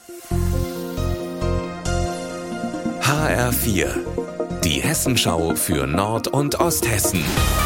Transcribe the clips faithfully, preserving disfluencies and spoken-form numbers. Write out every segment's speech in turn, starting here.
H R vier, die Hessenschau für Nord- und Osthessen.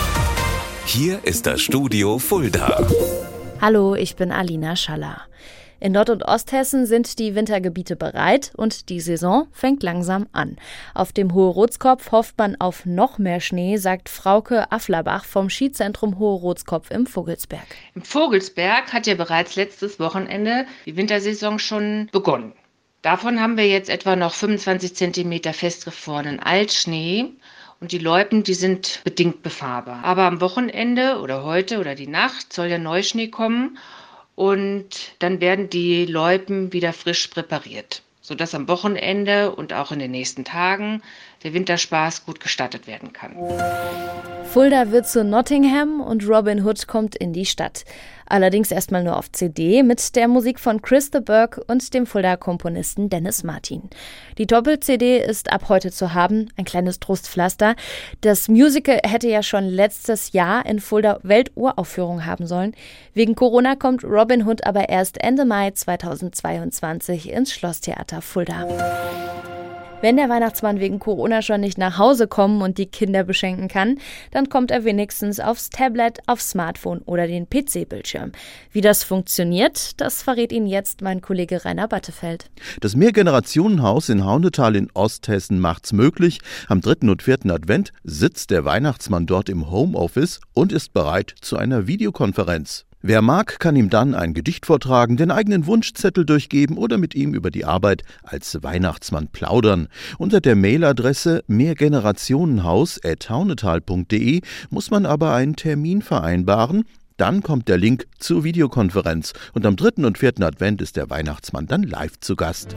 Hier ist das Studio Fulda. Hallo, ich bin Alina Schaller. In Nord- und Osthessen sind die Wintergebiete bereit und die Saison fängt langsam an. Auf dem Hohe-Rotskopf hofft man auf noch mehr Schnee, sagt Frauke Afflerbach vom Skizentrum Hohe-Rotskopf im Vogelsberg. Im Vogelsberg hat ja bereits letztes Wochenende die Wintersaison schon begonnen. Davon haben wir jetzt etwa noch fünfundzwanzig Zentimeter festgefrorenen Altschnee. Und die Loipen, die sind bedingt befahrbar. Aber am Wochenende oder heute oder die Nacht soll der Neuschnee kommen. Und dann werden die Loipen wieder frisch präpariert, sodass am Wochenende und auch in den nächsten Tagen der Winterspaß gut gestattet werden kann. Fulda wird zu Nottingham und Robin Hood kommt in die Stadt. Allerdings erstmal nur auf C D mit der Musik von Chris de Burgh und dem Fulda-Komponisten Dennis Martin. Die Doppel-C D ist ab heute zu haben, ein kleines Trostpflaster. Das Musical hätte ja schon letztes Jahr in Fulda Welturaufführung haben sollen. Wegen Corona kommt Robin Hood aber erst Ende Mai zweitausendzweiundzwanzig ins Schlosstheater Fulda. Wenn der Weihnachtsmann wegen Corona schon nicht nach Hause kommen und die Kinder beschenken kann, dann kommt er wenigstens aufs Tablet, aufs Smartphone oder den P C-Bildschirm. Wie das funktioniert, das verrät Ihnen jetzt mein Kollege Rainer Battefeld. Das Mehrgenerationenhaus in Haunetal in Osthessen macht's möglich. Am dritten und vierten Advent sitzt der Weihnachtsmann dort im Homeoffice und ist bereit zu einer Videokonferenz. Wer mag, kann ihm dann ein Gedicht vortragen, den eigenen Wunschzettel durchgeben oder mit ihm über die Arbeit als Weihnachtsmann plaudern. Unter der Mailadresse mehrgenerationenhaus at haunetal punkt de muss man aber einen Termin vereinbaren. Dann kommt der Link zur Videokonferenz und am dritten und vierten Advent ist der Weihnachtsmann dann live zu Gast.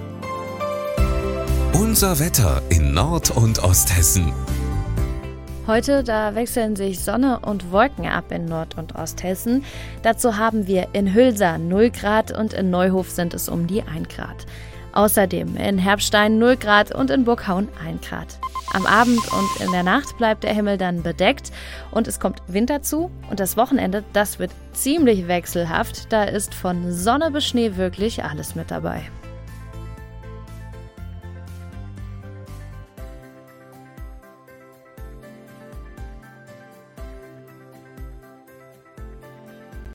Unser Wetter in Nord- und Osthessen. Heute, da wechseln sich Sonne und Wolken ab in Nord- und Osthessen. Dazu haben wir in Hülsa null Grad und in Neuhof sind es um die ein Grad. Außerdem in Herbstein null Grad und in Burghauen ein Grad. Am Abend und in der Nacht bleibt der Himmel dann bedeckt und es kommt Wind dazu. Und das Wochenende, das wird ziemlich wechselhaft. Da ist von Sonne bis Schnee wirklich alles mit dabei.